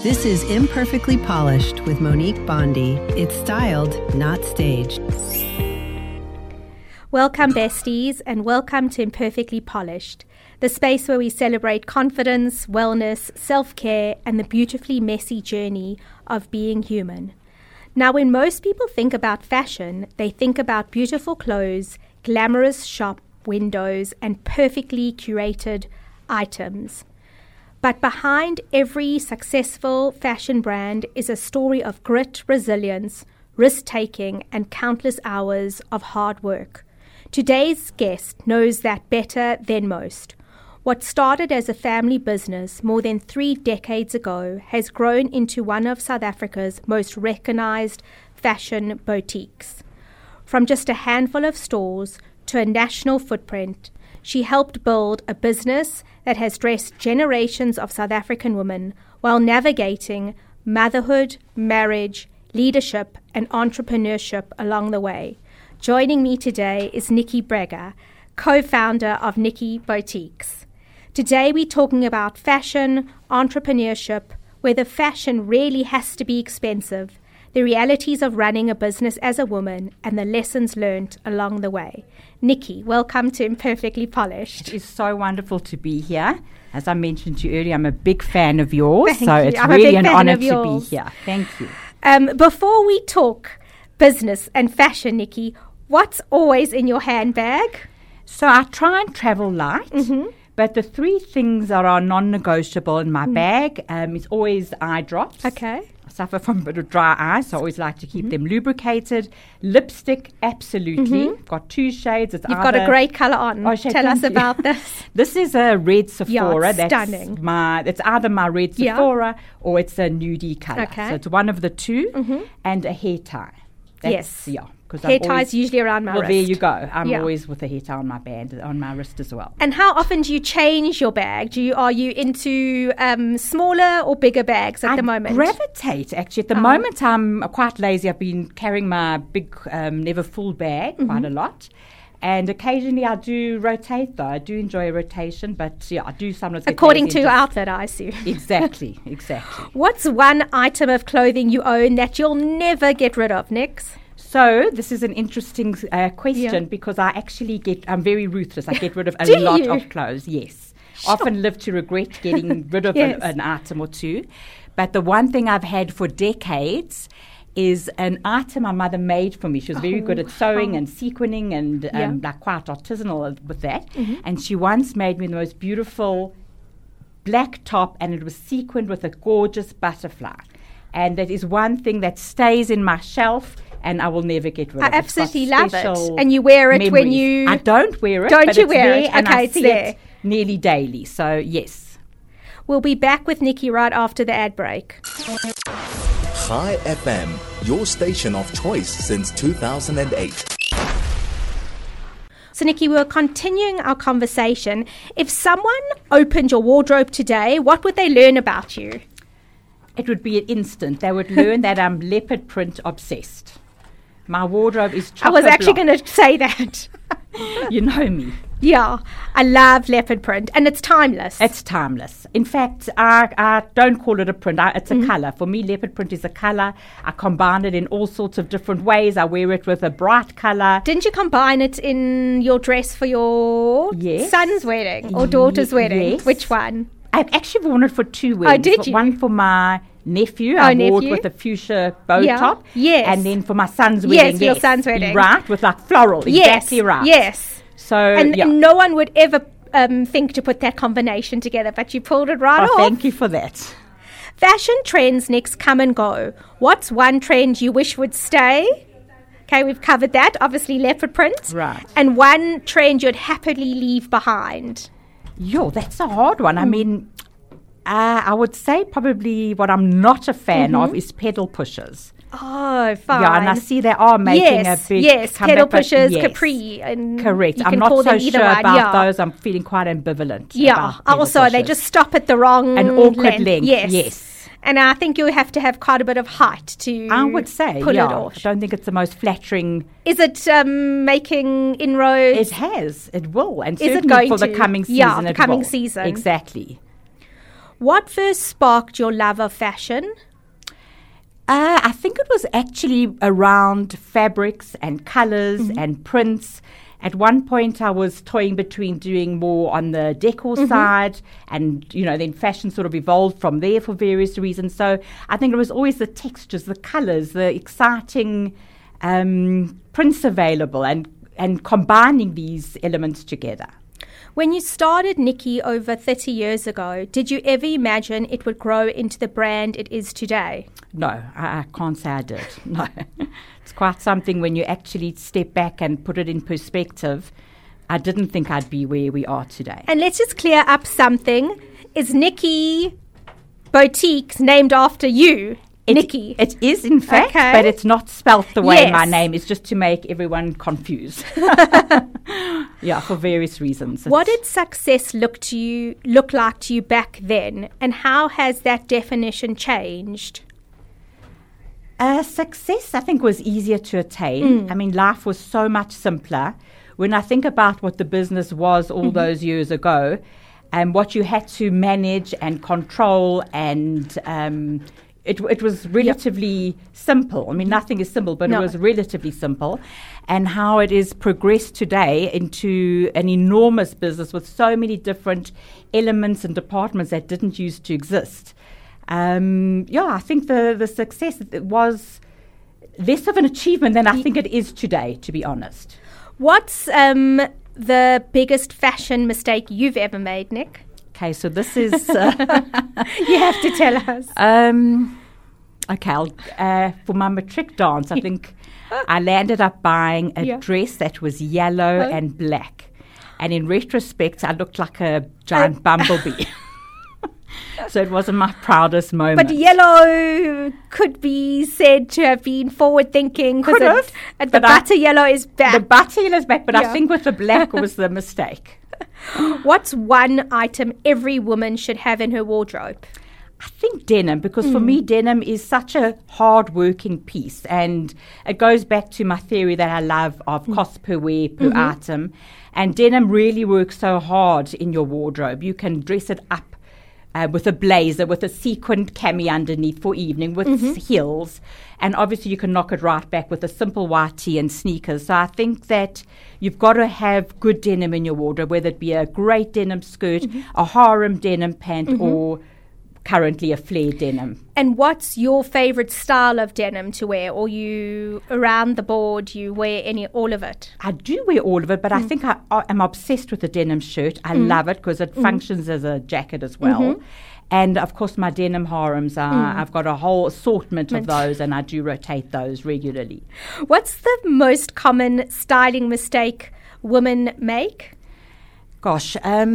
This is Imperfectly Polished with Monique Bondi. It's styled, not staged. Welcome, besties, and welcome to Imperfectly Polished, the space where we celebrate confidence, wellness, self-care, and the beautifully messy journey of being human. Now, when most people think about fashion, they think about beautiful clothes, glamorous shop windows, and perfectly curated items. But behind every successful fashion brand is a story of grit, resilience, risk-taking, and countless hours of hard work. Today's guest knows that better than most. What started as a family business more than 3 decades ago has grown into one of South Africa's most recognized fashion boutiques. From just a handful of stores to a national footprint, she helped build a business that has dressed generations of South African women while navigating motherhood, marriage, leadership, and entrepreneurship along the way. Joining me today is Nikki Breger, co-founder of Nikki Boutiques. Today we're talking about fashion, entrepreneurship, whether fashion really has to be expensive, the realities of running a business as a woman, and the lessons learned along the way. Nikki, welcome to Imperfectly Polished. It is so wonderful to be here. As I mentioned to you earlier, I'm a big fan of yours, Thank you. It's I'm really a big an fan honor of to yours. be here. Thank you. Before we talk business and fashion, Nikki, what's always in your handbag? So I try and travel light, but the 3 things that are non-negotiable in my bag is always eye drops. Okay. I suffer from a bit of dry eye, so I always like to keep them lubricated. Lipstick, absolutely. Got 2 shades. You've got a great colour on. Oh, Tell us about this. This is a red Sephora. It's stunning. It's either my red Sephora or it's a nudie colour. Okay. So it's one of the 2, and a hair tie. Yes. Yeah. Hair ties usually around my wrist. Well, there you go. I'm always with a hair tie on my band, on my wrist as well. And how often do you change your bag? Are you into smaller or bigger bags at the moment? I gravitate, actually. At the moment, I'm quite lazy. I've been carrying my big, never full bag quite a lot. And occasionally I do rotate, though. I do enjoy a rotation, but I do sometimes get according lazy to your outfit, I assume. Exactly. What's one item of clothing you own that you'll never get rid of, Nix? So this is an interesting question because I'm very ruthless. I get rid of a lot of clothes, yes. Sure. Often live to regret getting rid of an item or 2. But the one thing I've had for decades is an item my mother made for me. She was very good at sewing and sequining and like quite artisanal with that. And she once made me the most beautiful black top, and it was sequined with a gorgeous butterfly. And that is one thing that stays in my shelf, and I will never get rid of it. I absolutely love it. And you wear it memories. when you... I don't wear it, but you wear it? And okay, I it's see there. it nearly daily. So, yes. We'll be back with Nikki right after the ad break. Chai FM, your station of choice since 2008. So, Nikki, we're continuing our conversation. If someone opened your wardrobe today, what would they learn about you? It would be an instant. They would learn that I'm leopard print obsessed. My wardrobe is chocolate. I was actually going to say that. You know me. Yeah, I love leopard print, and it's timeless. It's timeless. In fact, I don't call it a print. It's a colour. For me, leopard print is a colour. I combine it in all sorts of different ways. I wear it with a bright colour. Didn't you combine it in your dress for your son's wedding or daughter's wedding? Yes. Which one? I've actually worn it for 2 weddings. Oh, did you? One for my nephew. I wore it with a fuchsia bow top. Yes. And then for my son's wedding. Yes, your son's wedding. Right, with like floral. Exactly right. Yes. So, and no one would ever think to put that combination together, but you pulled it right off. Thank you for that. Fashion trends next come and go. What's one trend you wish would stay? Okay, we've covered that. Obviously, leopard print. Right. And one trend you'd happily leave behind. That's a hard one. I mean, I would say probably what I'm not a fan of is pedal pushers. Oh, fine. Yeah, and I see they are making a big comeback, pedal pushers, capri. And correct. I'm not so sure about those. I'm feeling quite ambivalent. Also, they just stop at the wrong an awkward length. Yes. And I think you have to have quite a bit of height to I would say, pull it off. I don't think it's the most flattering. Is it making inroads? It has. It will. And is certainly it going for to? the coming season. Yeah, the coming season. Exactly. What first sparked your love of fashion? I think it was actually around fabrics and colors and prints. At one point, I was toying between doing more on the decor side, and then fashion sort of evolved from there for various reasons. So I think it was always the textures, the colors, the exciting prints available, and combining these elements together. When you started Nikki over 30 years ago, did you ever imagine it would grow into the brand it is today? No, I can't say I did. No. It's quite something when you actually step back and put it in perspective. I didn't think I'd be where we are today. And let's just clear up something. Is Nikki Boutiques named after you? Nikki. It is, in fact, but it's not spelt the way my name is, just to make everyone confused. Yeah, for various reasons. What did success look like to you back then, and how has that definition changed? Success, I think, was easier to attain. I mean, life was so much simpler. When I think about what the business was all those years ago, and what you had to manage and control, and it was relatively simple. I mean, nothing is simple, but it was relatively simple. And how it is progressed today into an enormous business with so many different elements and departments that didn't used to exist. I think the success was less of an achievement than I think it is today, to be honest. What's the biggest fashion mistake you've ever made, Nick? Okay, so this is... you have to tell us. For my matric dance, I think I landed up buying a dress that was yellow and black. And in retrospect, I looked like a giant bumblebee. So it wasn't my proudest moment. But yellow could be said to have been forward-thinking. Could have. The butter yellow is back. The butter yellow is back, but I think with the black was the mistake. What's one item every woman should have in her wardrobe? I think denim, because for me, denim is such a hard-working piece. And it goes back to my theory that I love of cost per wear, per item. And denim really works so hard in your wardrobe. You can dress it up with a blazer, with a sequined cami underneath for evening, with heels. And obviously you can knock it right back with a simple white tee and sneakers. So I think that you've got to have good denim in your wardrobe, whether it be a great denim skirt, a harem denim pant, or currently a flare denim. And what's your favorite style of denim to wear? Or you around the board, you wear all of it? I do wear all of it, but I think I am obsessed with the denim shirt. I love it because it functions as a jacket as well. And of course my denim harems I've got a whole assortment of those, and I do rotate those regularly. What's the most common styling mistake women make? Gosh,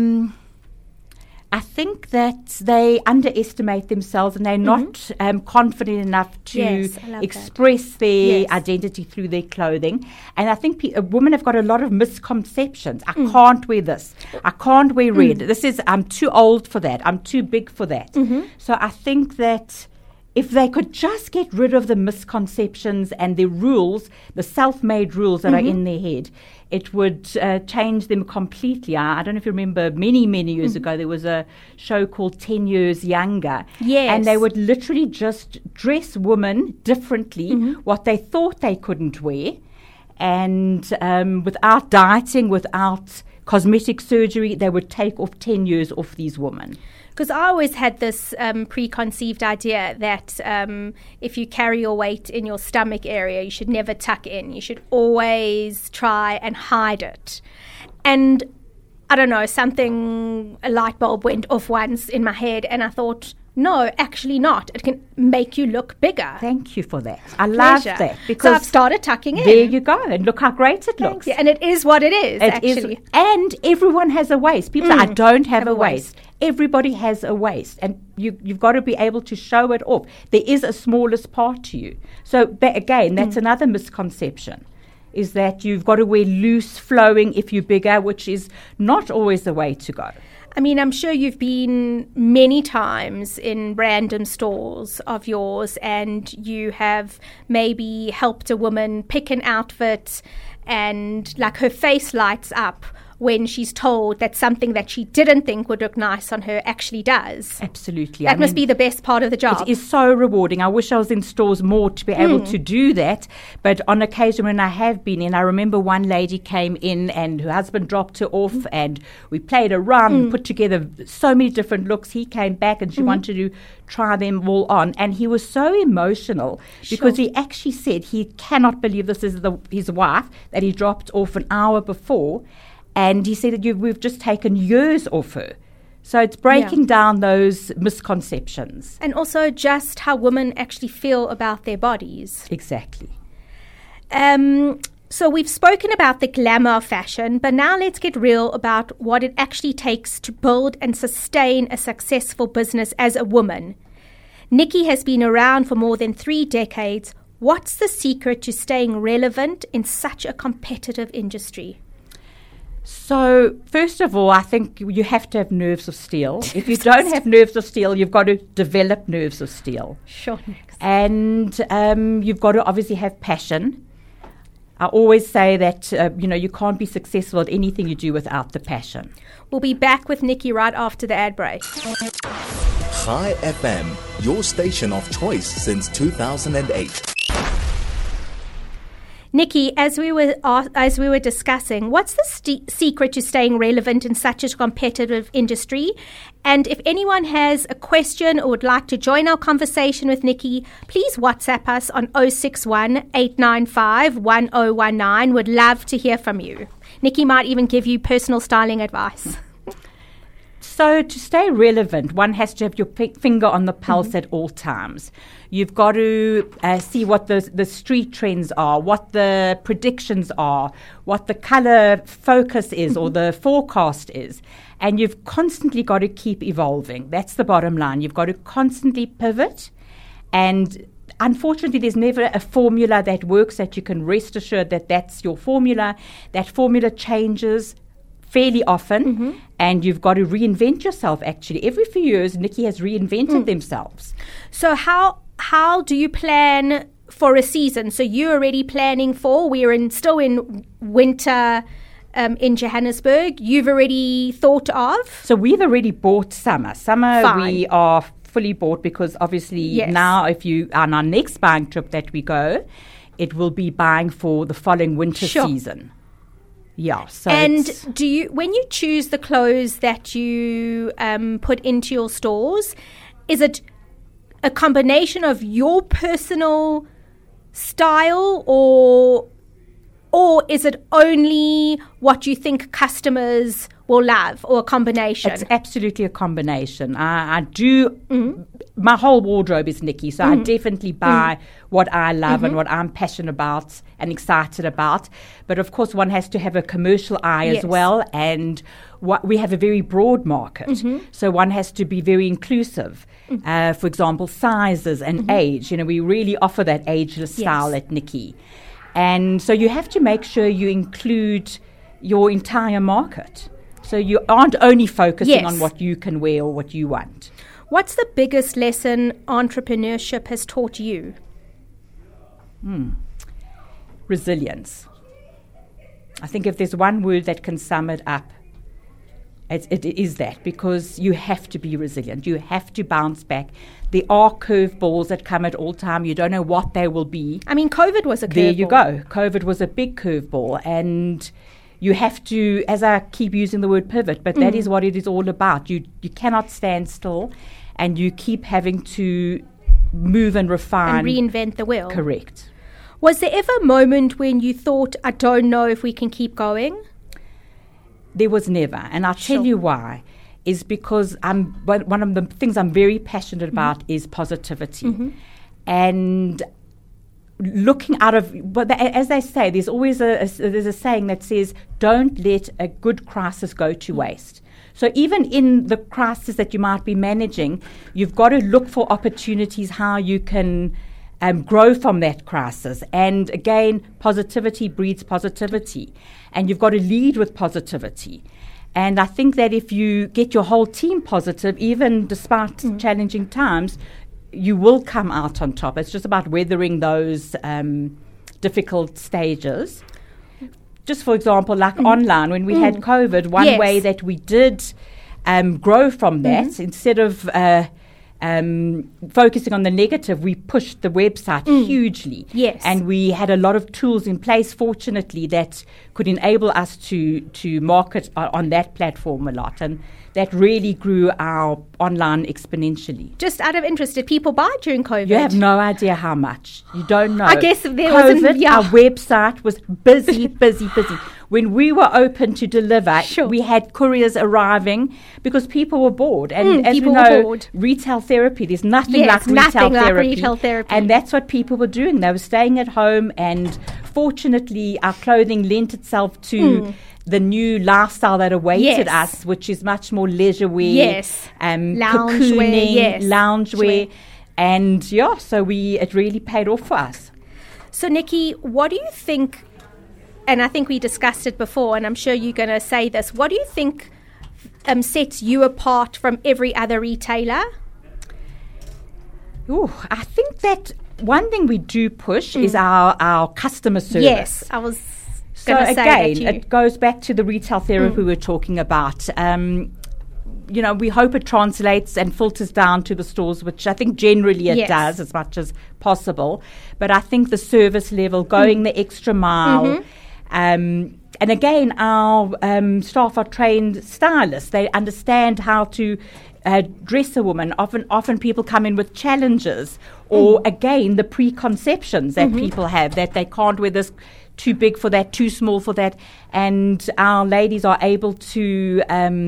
I think that they underestimate themselves, and they're not confident enough to express their identity through their clothing. And I think women have got a lot of misconceptions. I can't wear this. I can't wear red. I'm too old for that. I'm too big for that. So I think that if they could just get rid of the misconceptions and the rules, the self-made rules that are in their head, it would change them completely. I don't know if you remember, many, many years ago, there was a show called 10 Years Younger. Yes. And they would literally just dress women differently, what they thought they couldn't wear. And without dieting, without cosmetic surgery, they would take off 10 years off these women. Because I always had this preconceived idea that if you carry your weight in your stomach area, you should never tuck in. You should always try and hide it. And I don't know, a light bulb went off once in my head, and I thought, no, actually not. It can make you look bigger. Thank you for that. I love that. Because so I've started tucking in. There you go. And look how great it looks. You. And it is what it is, actually. And everyone has a waist. People say, I don't have a waist. Everybody has a waist. And you've got to be able to show it off. There is a smallest part to you. So, again, that's another misconception, is that you've got to wear loose, flowing if you're bigger, which is not always the way to go. I mean, I'm sure you've been many times in random stores of yours, and you have maybe helped a woman pick an outfit and like her face lights up when she's told that something that she didn't think would look nice on her actually does. Absolutely. That must be the best part of the job. It is so rewarding. I wish I was in stores more to be able to do that. But on occasion when I have been in, I remember one lady came in and her husband dropped her off and we played around, put together so many different looks. He came back and she wanted to try them all on. And he was so emotional because he actually said he cannot believe this is his wife that he dropped off an hour before. And he said that we've just taken years off her. So it's breaking down those misconceptions. And also just how women actually feel about their bodies. Exactly. So we've spoken about the glamour of fashion, but now let's get real about what it actually takes to build and sustain a successful business as a woman. Nikki has been around for more than 3 decades. What's the secret to staying relevant in such a competitive industry? So, first of all, I think you have to have nerves of steel. If you don't have nerves of steel, you've got to develop nerves of steel. Sure, next. And you've got to obviously have passion. I always say that, you can't be successful at anything you do without the passion. We'll be back with Nikki right after the ad break. Chai FM, your station of choice since 2008. Nikki, as we were discussing, what's the secret to staying relevant in such a competitive industry? And if anyone has a question or would like to join our conversation with Nikki, please WhatsApp us on 061 895 1019. Would love to hear from you. Nikki might even give you personal styling advice. So to stay relevant, one has to have your finger on the pulse at all times. You've got to see what the street trends are, what the predictions are, what the color focus is or the forecast is. And you've constantly got to keep evolving. That's the bottom line. You've got to constantly pivot. And unfortunately, there's never a formula that works that you can rest assured that that's your formula. That formula changes fairly often, and you've got to reinvent yourself, actually. Every few years, Nikki has reinvented themselves. So how do you plan for a season? So you're already planning we're still in winter in Johannesburg. You've already thought of? So we've already bought summer. Fine. We are fully bought because obviously now if you on our next buying trip that we go, it will be buying for the following winter season. Yeah. So and when you choose the clothes that you put into your stores, is it a combination of your personal style or is it only what you think customers will love, or a combination? It's absolutely a combination. I do. My whole wardrobe is Nikki, so I definitely buy what I love and what I'm passionate about and excited about. But of course, one has to have a commercial eye as well, and we have a very broad market, so one has to be very inclusive. For example, sizes and age. We really offer that ageless style at Nikki, and so you have to make sure you include your entire market. So you aren't only focusing on what you can wear or what you want. What's the biggest lesson entrepreneurship has taught you? Resilience. I think if there's one word that can sum it up, it is that, because you have to be resilient. You have to bounce back. There are curveballs that come at all time. You don't know what they will be. I mean, COVID was a curveball. There you go. COVID was a big curveball, and you have to, as I keep using the word pivot, but that is what it is all about. You cannot stand still, and you keep having to move and refine. And reinvent the wheel. Correct. Was there ever a moment when you thought, I don't know if we can keep going? There was never. And I'll tell you why. Is because one of the things I'm very passionate about is positivity. And looking out of, as they say, there's always there's a saying that says, don't let a good crisis go to waste. So even in the crisis that you might be managing, you've got to look for opportunities how you can grow from that crisis. And again, positivity breeds positivity. And you've got to lead with positivity. And I think that if you get your whole team positive, even despite challenging times, you will come out on top. It's just about weathering those difficult stages. just for example, like online, when we had COVID, one way that we did grow from that, instead of focusing on the negative, we pushed the website hugely. Yes. And we had a lot of tools in place, fortunately, that could enable us to market on that platform a lot. And that really grew our online exponentially. Just out of interest, did people buy during COVID? You have no idea how much. You don't know. I guess there COVID, wasn't... our website was busy. When we were open to deliver, we had couriers arriving because people were bored. And as you know, retail therapy, there's nothing like retail therapy. And that's what people were doing. They were staying at home, and fortunately, our clothing lent itself to the new lifestyle that awaited us, which is much more leisure wear, cocooning, loungewear. And so it really paid off for us. So, Nikki, what do you think, and I think we discussed it before, and I'm sure you're going to say this, what do you think sets you apart from every other retailer? I think that one thing we do push is our customer service. Yes, I was so again, it goes back to the retail therapy we were talking about. We hope it translates and filters down to the stores, which I think generally it does as much as possible. But I think the service level, going the extra mile, and again, our staff are trained stylists. They understand how to dress a woman. Often people come in with challenges, or again, the preconceptions that people have, that they can't wear this, too big for that, too small for that. And our ladies are able to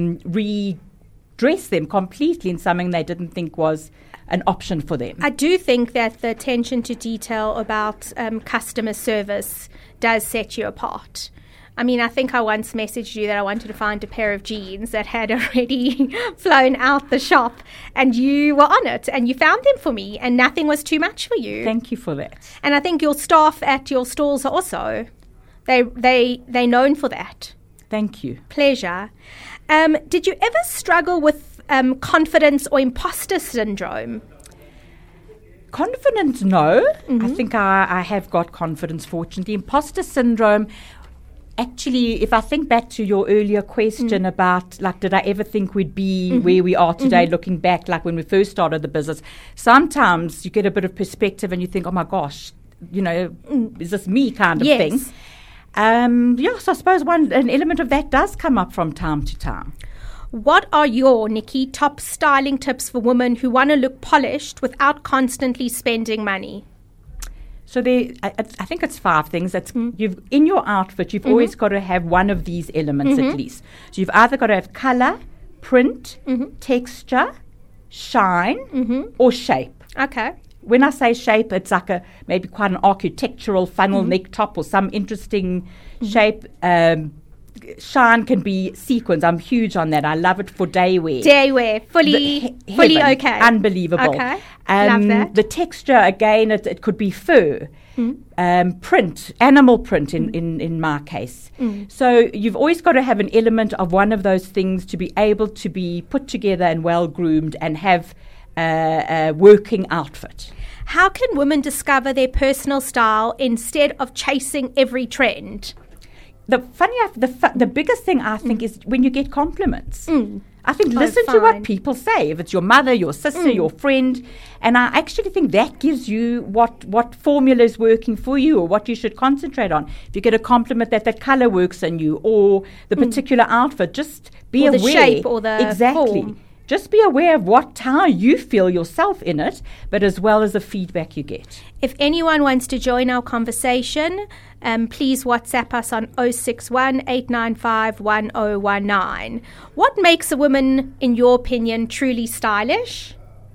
redress them completely in something they didn't think was an option for them. I do think that the attention to detail about customer service does set you apart. I mean, I think I once messaged you that I wanted to find a pair of jeans that had already flown out the shop, and you were on it, and you found them for me, and nothing was too much for you. Thank you for that. And I think your staff at your stalls are also, they're known for that. Thank you. Pleasure. Did you ever struggle with confidence or imposter syndrome? Confidence, no. I think I have got confidence, fortunately. Imposter syndrome, actually, if I think back to your earlier question about, like, did I ever think we'd be where we are today, looking back, like when we first started the business, sometimes you get a bit of perspective and you think, oh my gosh, is this me kind of thing? So I suppose an element of that does come up from time to time. What are your, Nikki, top styling tips for women who want to look polished without constantly spending money? So I think it's 5 things. You've in your outfit, you've always got to have one of these elements at least. So you've either got to have color, print, texture, shine, or shape. Okay. When I say shape, it's like maybe quite an architectural funnel neck top or some interesting shape. Shine can be sequins. I'm huge on that. I love it for day wear. Day wear, fully okay. Unbelievable. Okay, love that. The texture, again, it could be fur, print, animal print in my case. So you've always got to have an element of one of those things to be able to be put together and well groomed and have a working outfit. How can women discover their personal style instead of chasing every trend? The biggest thing I think is when you get compliments. I think listen to what people say. If it's your mother, your sister, your friend, and I actually think that gives you what formula is working for you or what you should concentrate on. If you get a compliment that color works on you or the particular outfit, just be aware. Or the shape or the form. Just be aware of how you feel yourself in it, but as well as the feedback you get. If anyone wants to join our conversation, please WhatsApp us on 061 895 1019. What makes a woman, in your opinion, truly stylish?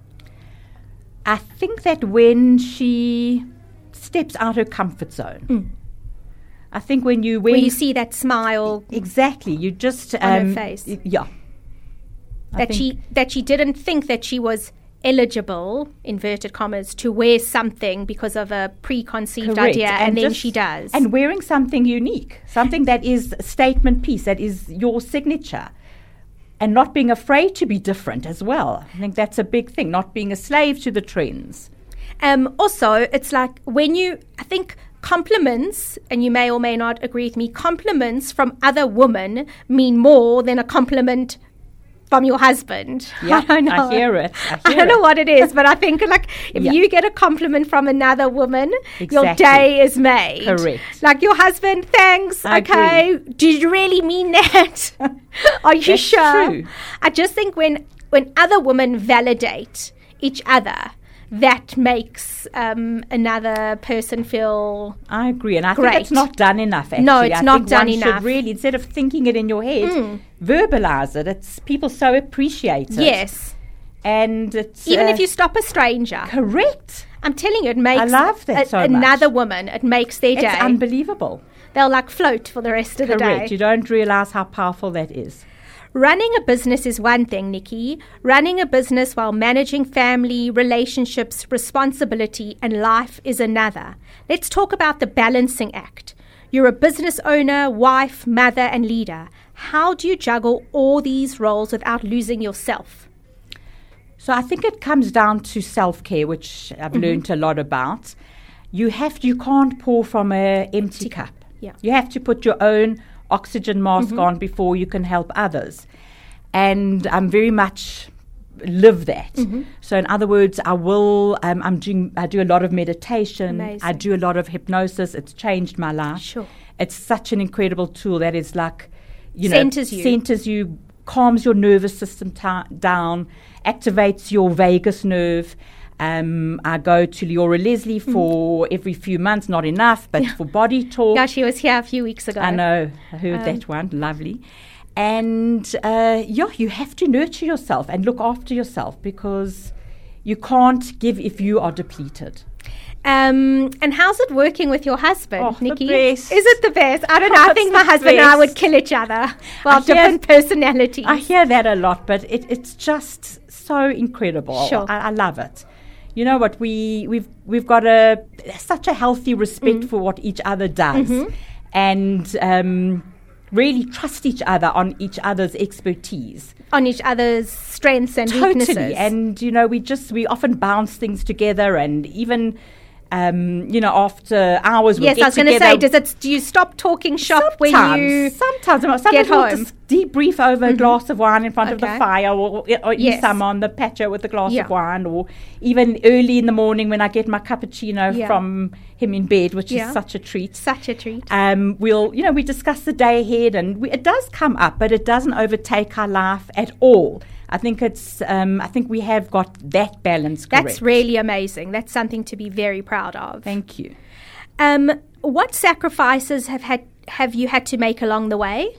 I think that when she steps out her comfort zone. I think when you see that smile. Exactly. You just on her face. Yeah. That she didn't think that she was eligible, inverted commas, to wear something because of a preconceived idea, and then she does. And wearing something unique, something that is a statement piece, that is your signature, and not being afraid to be different as well. I think that's a big thing, not being a slave to the trends. Also, it's like I think compliments, and you may or may not agree with me, compliments from other women mean more than a compliment from your husband. Yeah, I don't know. I hear it. I don't know what it is, but I think like if you get a compliment from another woman, your day is made. Correct. Like your husband, thanks. I agree. Did you really mean that? Are you sure? True. I just think when other women validate each other, that makes another person feel I agree, and I great. think it's not done enough, actually. No, it's not done one enough. Should really, instead of thinking it in your head, verbalize it. It's people so appreciate it. Yes. And it's... Even if you stop a stranger. Correct. I'm telling you, it makes I love that so much. Another woman, it makes their day. It's unbelievable. They'll like float for the rest of the day. Correct. You don't realize how powerful that is. Running a business is one thing, Nikki. Running a business while managing family, relationships, responsibility, and life is another. Let's talk about the balancing act. You're a business owner, wife, mother, and leader. How do you juggle all these roles without losing yourself? So I think it comes down to self-care, which I've learned a lot about. You can't pour from an empty cup. Yeah. You have to put your own oxygen mask on before you can help others. And I'm very much live that. So in other words, I do a lot of meditation. Amazing. I do a lot of hypnosis. It's changed my life. Sure. It's such an incredible tool that is like, Centers you, calms your nervous system down, activates your vagus nerve. I go to Leora Leslie for every few months, not enough, but for body talk. Yeah, she was here a few weeks ago. I know. I heard that one. Lovely. And, you have to nurture yourself and look after yourself because you can't give if you are depleted. And how's it working with your husband, Nikki? The best. Is it the best? I don't know. I think my husband and I would kill each other. Well, different personalities. I hear that a lot, but it's just so incredible. Sure. I love it. You know what? We've got such a healthy respect for what each other does, and really trust each other on each other's expertise, on each other's strengths and weaknesses. And we often bounce things together, and even after hours we'll yes, I was going to say, do you stop talking shop when you sometimes get home? We'll just debrief over a glass of wine in front of the fire, or in summer on the patio with a glass of wine, or even early in the morning when I get my cappuccino from him in bed, which is such a treat. Such a treat. We discuss the day ahead, and it does come up, but it doesn't overtake our life at all. I think I think we have got that balance correct. That's really amazing. That's something to be very proud of. Thank you. What sacrifices have you had to make along the way?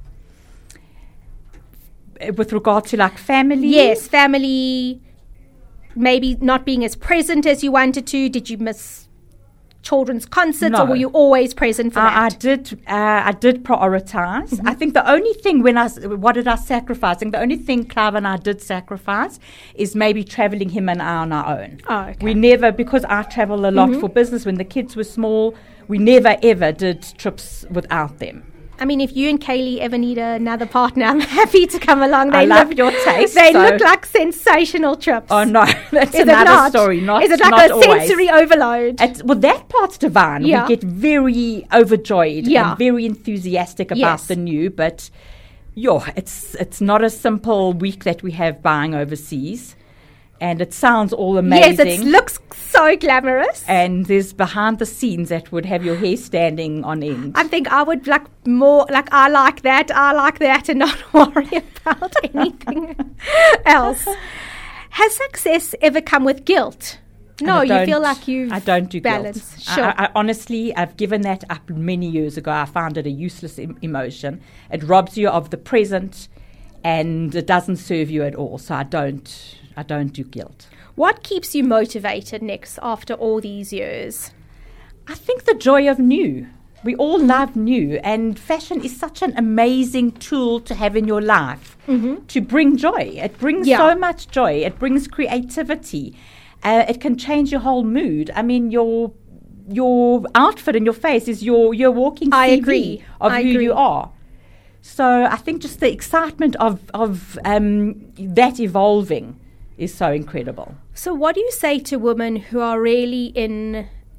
With regard to like family? Yes, family, maybe not being as present as you wanted to. Did you miss children's concerts, or were you always present for that? I did prioritize. I think the only thing what did I sacrifice? I think the only thing Clive and I did sacrifice is maybe traveling him and I on our own. Oh, okay. We never, because I travel a lot for business when the kids were small, we never ever did trips without them. I mean, if you and Kaylee ever need another partner, I'm happy to come along. I love your taste. They look like sensational trips. Oh, no. That's another story. Is it like a sensory overload? That part's divine. Yeah. We get very overjoyed and very enthusiastic about the new. But, it's not a simple week that we have buying overseas. And it sounds all amazing. Yes, it looks so glamorous. And there's behind the scenes that would have your hair standing on end. I think I would like I like that, and not worry about anything else. Has success ever come with guilt? No, you feel like I don't do balance. Guilt. Sure. I honestly, I've given that up many years ago. I found it a useless emotion. It robs you of the present, and it doesn't serve you at all. So I don't do guilt. What keeps you motivated, Nix, after all these years? I think the joy of new. We all love new, and fashion is such an amazing tool to have in your life to bring joy. It brings so much joy. It brings creativity. It can change your whole mood. I mean, your outfit and your face is your walking CV of who you are. So I think just the excitement of that evolving is so incredible. So what do you say to women who are really in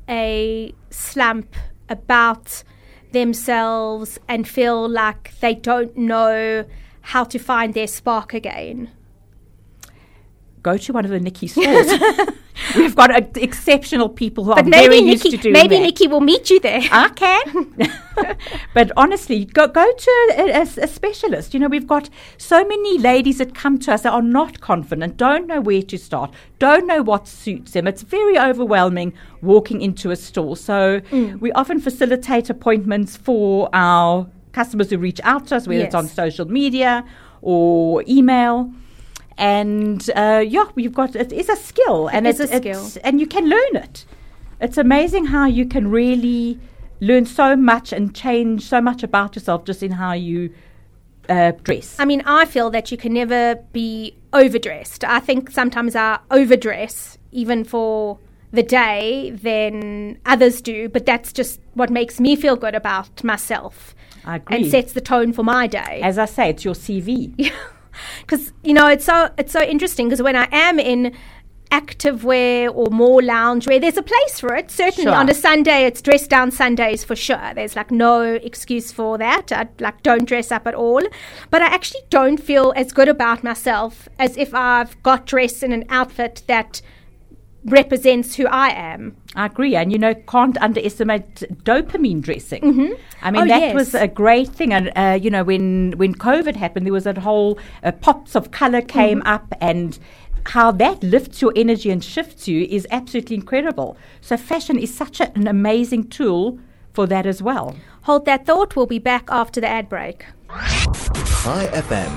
a slump about themselves and feel like they don't know how to find their spark again? Go to one of the Nikki stores. We've got exceptional people who are very used to doing that. Maybe Nikki will meet you there. I can. But honestly, go to a specialist. You know, we've got so many ladies that come to us that are not confident, don't know where to start, don't know what suits them. It's very overwhelming walking into a store. So we often facilitate appointments for our customers who reach out to us, whether it's on social media or email. And we've got, it is a skill. And it's a skill. And you can learn it. It's amazing how you can really learn so much and change so much about yourself just in how you dress. I mean, I feel that you can never be overdressed. I think sometimes I overdress even for the day than others do, but that's just what makes me feel good about myself. I agree. And sets the tone for my day. As I say, it's your CV. Because, you know, it's so interesting because when I am in active wear or more lounge wear, there's a place for it. Certainly on a Sunday, it's dress down Sundays for sure. There's like no excuse for that. I don't dress up at all. But I actually don't feel as good about myself as if I've got dressed in an outfit that represents who I am. I agree. And, you know, can't underestimate dopamine dressing. I mean, that was a great thing. And, you know, when COVID happened, there was that whole pops of color came up, and how that lifts your energy and shifts you is absolutely incredible. So fashion is such an amazing tool for that as well. Hold that thought. We'll be back after the ad break. Chai FM,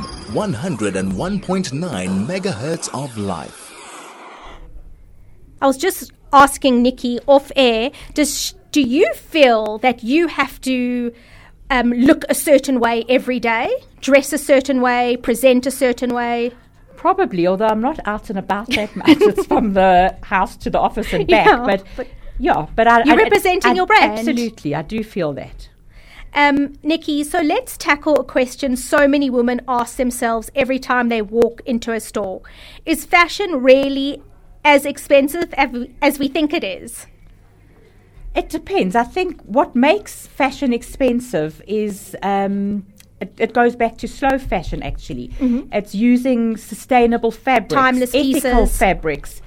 101.9 megahertz of life. I was just asking Nikki off air, do you feel that you have to look a certain way every day, dress a certain way, present a certain way? Probably, although I'm not out and about that much. It's from the house to the office and back. But you're representing your brand. Absolutely, I do feel that. Nikki, so let's tackle a question so many women ask themselves every time they walk into a store. Is fashion really as expensive as we think it is? It depends. I think what makes fashion expensive is it goes back to slow fashion, actually. It's using sustainable fabrics, timeless ethical pieces, fabrics,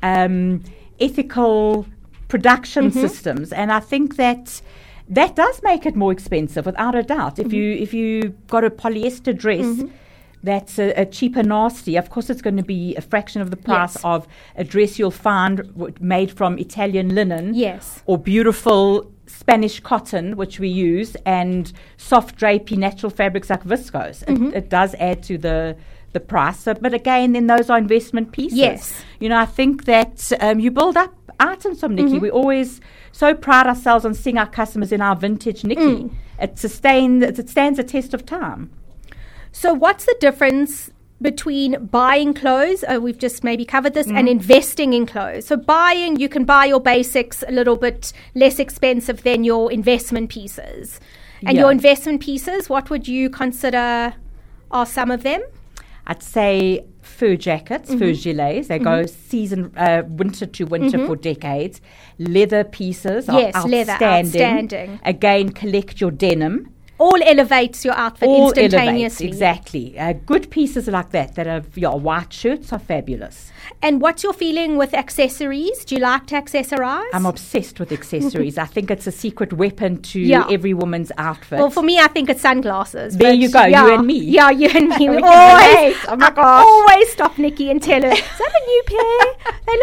ethical production systems, and I think that does make it more expensive, without a doubt. If you got a polyester dress that's a cheaper nasty, of course it's going to be a fraction of the price of a dress you'll find made from Italian linen, or beautiful Spanish cotton, which we use, and soft drapey natural fabrics like viscose. It does add to the price. So, but again, then those are investment pieces. You know, I think that you build up items from Nikki. We always so pride ourselves on seeing our customers in our vintage Nikki. It stands the test of time. So what's the difference between buying clothes, we've just maybe covered this, and investing in clothes? So buying, you can buy your basics a little bit less expensive than your investment pieces. And your investment pieces, what would you consider are some of them? I'd say fur jackets, fur gilets. They go season winter to winter for decades. Leather pieces are outstanding. Leather, outstanding. Again, collect your denim. All elevates your outfit instantaneously. Exactly. Good pieces like that are white shirts are fabulous. And what's your feeling with accessories? Do you like to accessorize? I'm obsessed with accessories. I think it's a secret weapon to every woman's outfit. Well, for me, I think it's sunglasses. There you go, you and me. Yeah, you and me. We always, oh my gosh. Always stop Nikki and tell her, is that a new pair? They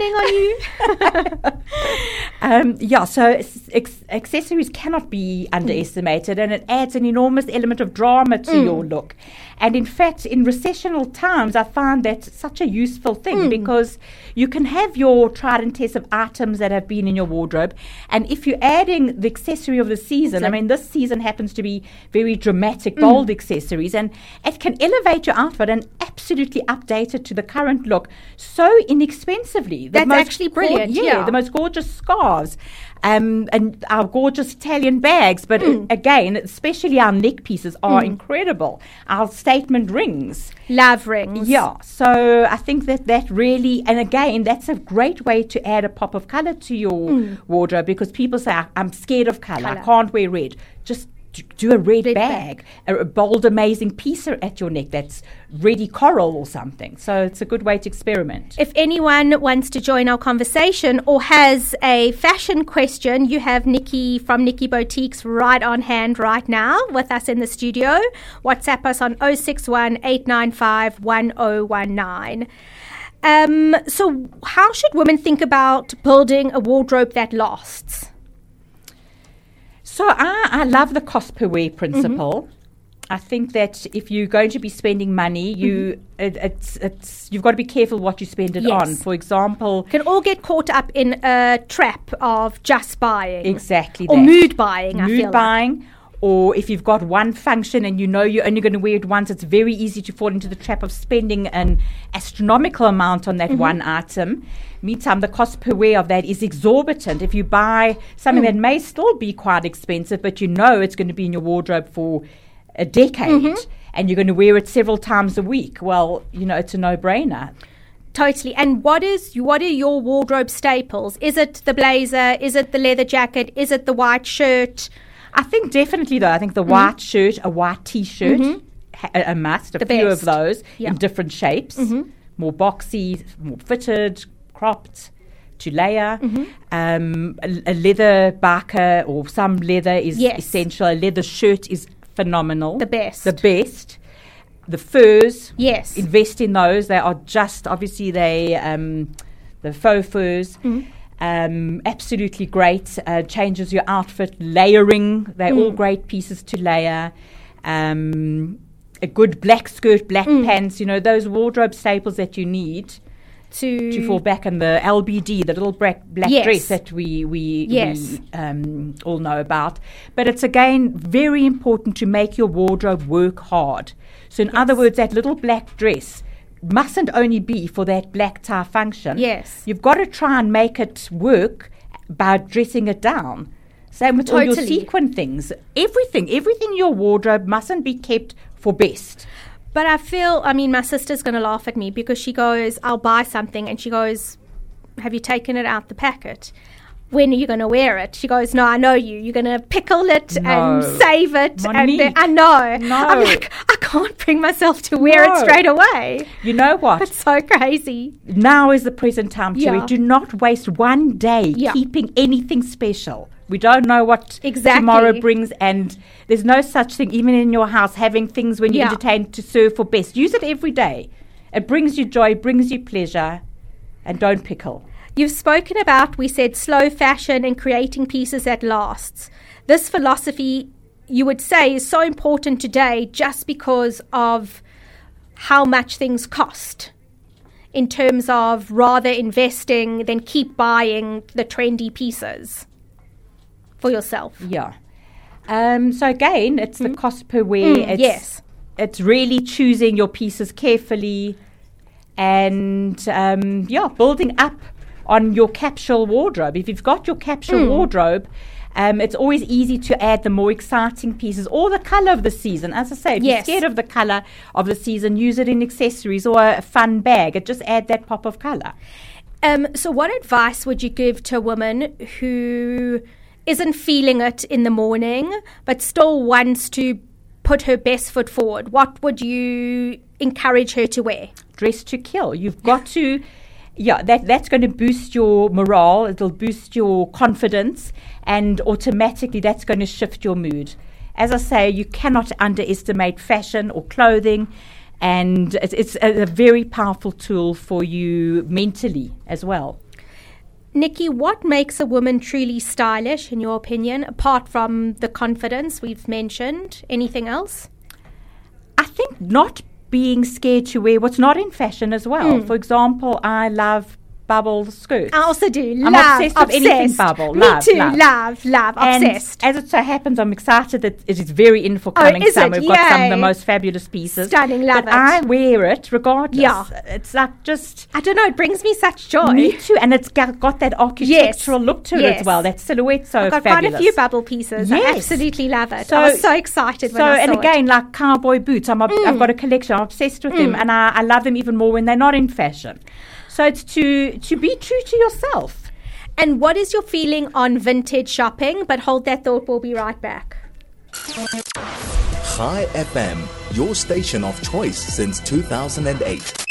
look stunning on you. So accessories cannot be underestimated, and it adds an enormous element of drama to your look. And in fact, in recessional times, I find that such a useful thing because you can have your tried and tested items that have been in your wardrobe. And if you're adding the accessory of the season, I mean, this season happens to be very dramatic, bold accessories, and it can elevate your outfit and absolutely update it to the current look so inexpensively. That's actually brilliant. The most gorgeous scarves. And our gorgeous Italian bags, but again, especially our neck pieces, are incredible. Our statement rings. Love rings. Yeah. So I think that really, and again, that's a great way to add a pop of color to your wardrobe, because people say, I'm scared of color. I can't wear red. Just do a red bag, a bold, amazing piece at your neck that's ready coral or something. So it's a good way to experiment. If anyone wants to join our conversation or has a fashion question, you have Nikki from Nikki Boutiques right on hand right now with us in the studio. WhatsApp us on 061 895 1019. So how should women think about building a wardrobe that lasts? So I love the cost per wear principle. I think that if you're going to be spending money, you've got to be careful what you spend it on. For example, can all get caught up in a trap of just buying, exactly, or mood buying. Mood buying, or if you've got one function and you know you're only going to wear it once, it's very easy to fall into the trap of spending an astronomical amount on that one item. Meantime, the cost per wear of that is exorbitant. If you buy something that may still be quite expensive, but you know it's going to be in your wardrobe for a decade and you're going to wear it several times a week, well, it's a no-brainer. Totally. And what are your wardrobe staples? Is it the blazer? Is it the leather jacket? Is it the white shirt? I think definitely, though. I think the white shirt, a white T-shirt, a must. A few of those in different shapes, more boxy, more fitted, cropped, to layer. A leather barker or some leather is essential. A leather shirt is phenomenal. The best. The furs. Yes. Invest in those. They are just, obviously, the faux furs. Absolutely great. Changes your outfit. Layering. They're all great pieces to layer. A good black skirt, black pants. Those wardrobe staples that you need to fall back on the LBD, the little black dress that we all know about. But it's, again, very important to make your wardrobe work hard. So in other words, that little black dress mustn't only be for that black tie function. Yes. You've got to try and make it work by dressing it down. Same with all your sequin things. Everything in your wardrobe mustn't be kept for best. But my sister's going to laugh at me because she goes, I'll buy something, and she goes, have you taken it out the packet? When are you going to wear it? She goes, no, I know you. You're going to pickle it and save it. Monique. I know. No. I'm like, I can't bring myself to wear it straight away. You know what? It's so crazy. Now is the present time to wear. Do not waste one day keeping anything special. We don't know what tomorrow brings, and there's no such thing, even in your house, having things when you entertain to serve for best. Use it every day. It brings you joy, brings you pleasure, and don't pickle. You've spoken about, we said, slow fashion and creating pieces that lasts. This philosophy, you would say, is so important today just because of how much things cost, in terms of rather investing than keep buying the trendy pieces for yourself. Yeah. So again, it's the cost per wear. It's really choosing your pieces carefully and, building up on your capsule wardrobe. If you've got your capsule wardrobe, it's always easy to add the more exciting pieces or the color of the season. As I say, if you're scared of the color of the season, use it in accessories or a fun bag. It just add that pop of color. So what advice would you give to a woman who isn't feeling it in the morning but still wants to put her best foot forward? What would you encourage her to wear? Dress to kill. You've got to... Yeah, that's going to boost your morale. It'll boost your confidence, and automatically that's going to shift your mood. As I say, you cannot underestimate fashion or clothing, and it's a very powerful tool for you mentally as well. Nikki, what makes a woman truly stylish, in your opinion, apart from the confidence we've mentioned? Anything else? I think not being scared to wear what's not in fashion as well. For example, I love bubble skirts. I also do. I'm obsessed with anything bubble. Me too. Love. Obsessed. And as it so happens, I'm excited that it is very in for coming summer. We've got some of the most fabulous pieces. Stunning, love it. I wear it regardless. Yeah. It's like just... I don't know, it brings me such joy. Me too. And it's got that architectural look to it as well. That silhouette so I've got fabulous. quite a few bubble pieces. Yes. I absolutely love it. I was so excited when I saw it. And again, like cowboy boots, I've got a collection. I'm obsessed with them, and I love them even more when they're not in fashion. So it's to be true to yourself. And what is your feeling on vintage shopping? But hold that thought, we'll be right back. Chai FM, your station of choice since 2008.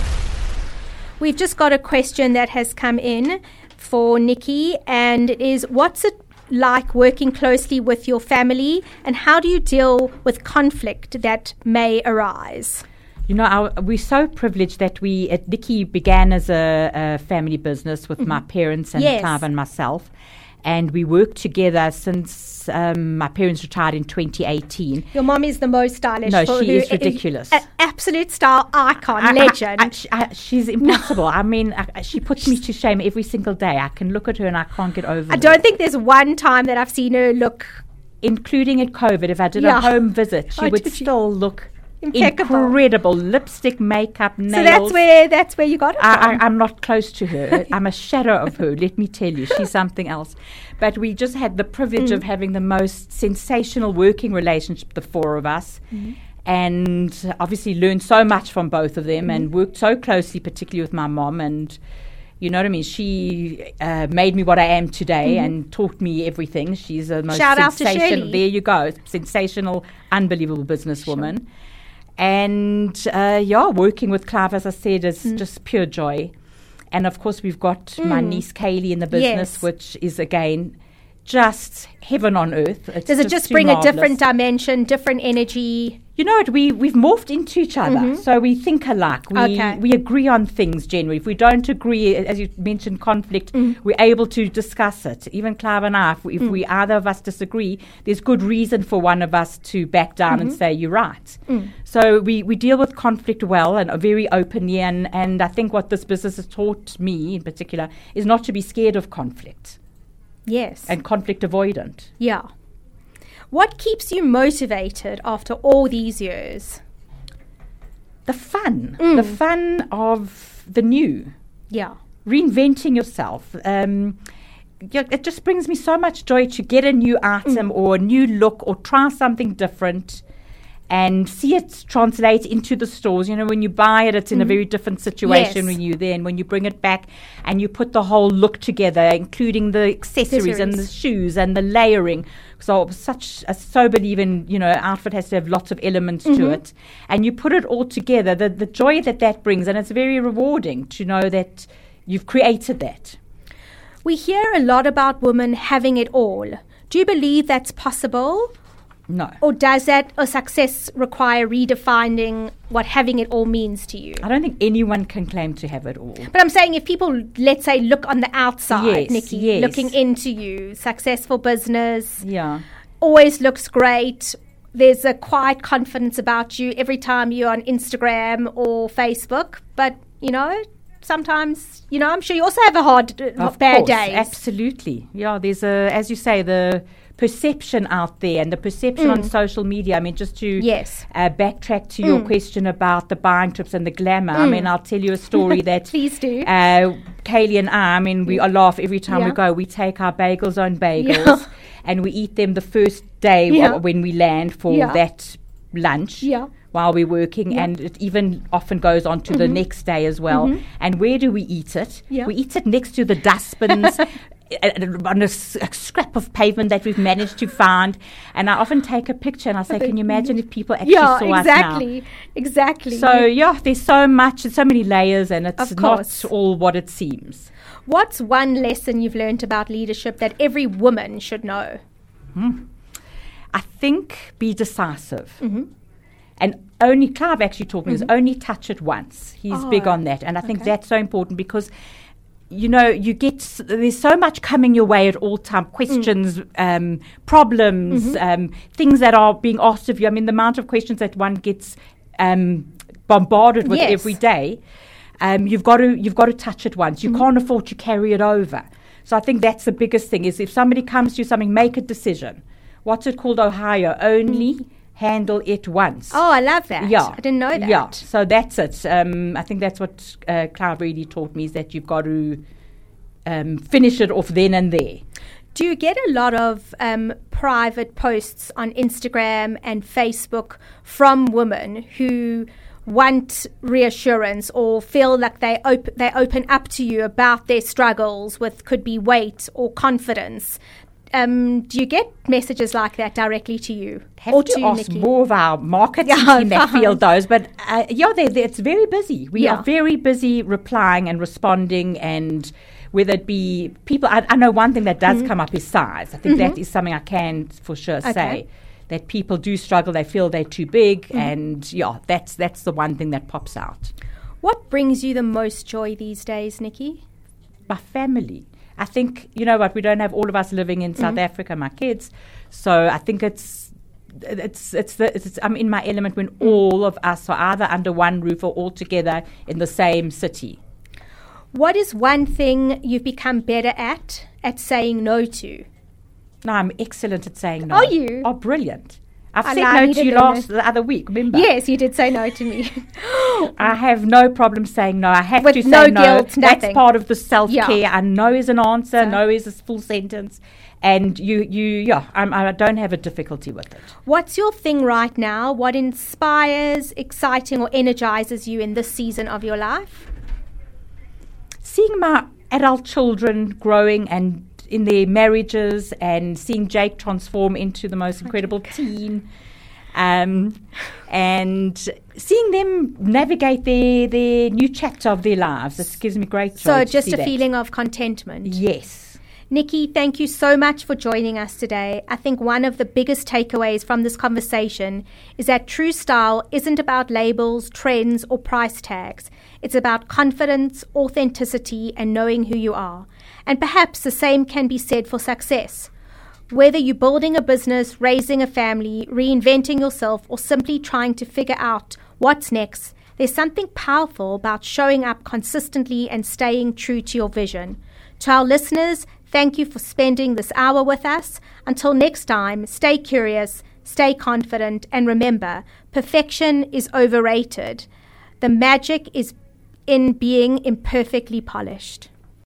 We've just got a question that has come in for Nikki, and it is, what's it like working closely with your family, and how do you deal with conflict that may arise? You know, we're so privileged that Nikki began as a family business with my parents and Clive and myself. And we worked together since my parents retired in 2018. Your mom is the most stylish. No, she is ridiculous. An absolute style icon, legend. She's impossible. I mean, she puts me to shame every single day. I can look at her and I can't get over it. I don't think there's one time that I've seen her look... Including at COVID, if I did a home visit, she would still look... Impeccable. Incredible lipstick, makeup, nails. So that's where you got it from. I'm not close to her. I'm a shadow of her, let me tell you. She's something else. But we just had the privilege of having the most sensational working relationship, the four of us. And obviously learned so much from both of them and worked so closely, particularly with my mom. And you know what I mean? She made me what I am today and taught me everything. She's the most sensational. There you go. Sensational, unbelievable businesswoman. Sure. And working with Clive, as I said, is just pure joy. And of course, we've got my niece Kaylee in the business, which is again just heaven on earth. Does it just bring marvelous. A different dimension, different energy? You know what? We've morphed into each other, so we think alike. We agree on things generally. If we don't agree, as you mentioned, conflict, we're able to discuss it. Even Clive and I, if we either of us disagree, there's good reason for one of us to back down and say, you're right. So we deal with conflict well and very openly. And I think what this business has taught me in particular is not to be scared of conflict. Yes. And conflict avoidant. Yeah. What keeps you motivated after all these years? The fun of the new. Yeah. Reinventing yourself. It just brings me so much joy to get a new item or a new look or try something different and see it translate into the stores. You know, when you buy it, it's in a very different situation when you're there. And when you bring it back and you put the whole look together, including the accessories and the shoes and the layering. So I so believe in, you know, outfit has to have lots of elements to it. And you put it all together, the joy that brings. And it's very rewarding to know that you've created that. We hear a lot about women having it all. Do you believe that's possible? No. Or does that success require redefining what having it all means to you? I don't think anyone can claim to have it all. But I'm saying if people, let's say, look on the outside, Nikki, looking into you, successful business, always looks great. There's a quiet confidence about you every time you're on Instagram or Facebook. But, you know, sometimes, you know, I'm sure you also have bad days. Absolutely. Yeah, there's as you say, the perception out there and the perception on social media. I mean, just to backtrack to your question about the buying trips and the glamour. I mean, I'll tell you a story that please do. Kaylee and I mean, we laugh every time we go. We take our Bagel Zone bagels and we eat them the first day when we land for that lunch. While we're working, and it even often goes on to the next day as well. And where do we eat it? We eat it next to the dustbins on a scrap of pavement that we've managed to find. And I often take a picture and I say, can you imagine if people actually saw us now? Exactly. So, there's so much, so many layers, and it's not all what it seems. What's one lesson you've learned about leadership that every woman should know? I think be decisive. And only Clive actually taught me is only touch it once. He's big on that. And I think that's so important because, you know, there's so much coming your way at all time. Questions, problems, things that are being asked of you. I mean, the amount of questions that one gets bombarded with every day. you've got to touch it once. You can't afford to carry it over. So I think that's the biggest thing, is if somebody comes to you something, make a decision. What's it called, Ohio? Only handle it once. Oh, I love that. Yeah. I didn't know that. Yeah, so that's it. I think that's what Cloud really taught me, is that you've got to finish it off then and there. Do you get a lot of private posts on Instagram and Facebook from women who want reassurance or feel like they open up to you about their struggles with, could be weight or confidence? Do you get messages like that directly to you? Have to ask Nikki? more of our marketing team that field those. But it's very busy. We are very busy replying and responding, and whether it be people, I know one thing that does come up is size. I think that is something I can for sure say, that people do struggle. They feel they're too big, and that's the one thing that pops out. What brings you the most joy these days, Nikki? My family. I think, you know what, we don't have all of us living in South Africa, my kids. So I think I'm in my element when all of us are either under one roof or all together in the same city. What is one thing you've become better at saying no to? No, I'm excellent at saying no. Are you? Oh, brilliant. I've said no to you the other week, remember? Yes, you did say no to me. I have no problem saying no. I have with to say no no. Guilt, nothing. That's part of the self-care. Yeah. And no is an answer. No is a full sentence. And I don't have a difficulty with it. What's your thing right now? What inspires, exciting, or energizes you in this season of your life? Seeing my adult children growing and in their marriages, and seeing Jake transform into the most incredible teen, and seeing them navigate their new chapter of their lives. It gives me great joy. So just a feeling of contentment. Yes. Nikki, thank you so much for joining us today. I think one of the biggest takeaways from this conversation is that true style isn't about labels, trends, or price tags. It's about confidence, authenticity, and knowing who you are. And perhaps the same can be said for success. Whether you're building a business, raising a family, reinventing yourself, or simply trying to figure out what's next, there's something powerful about showing up consistently and staying true to your vision. To our listeners, thank you for spending this hour with us. Until next time, stay curious, stay confident, and remember, perfection is overrated. The magic is in being imperfectly polished.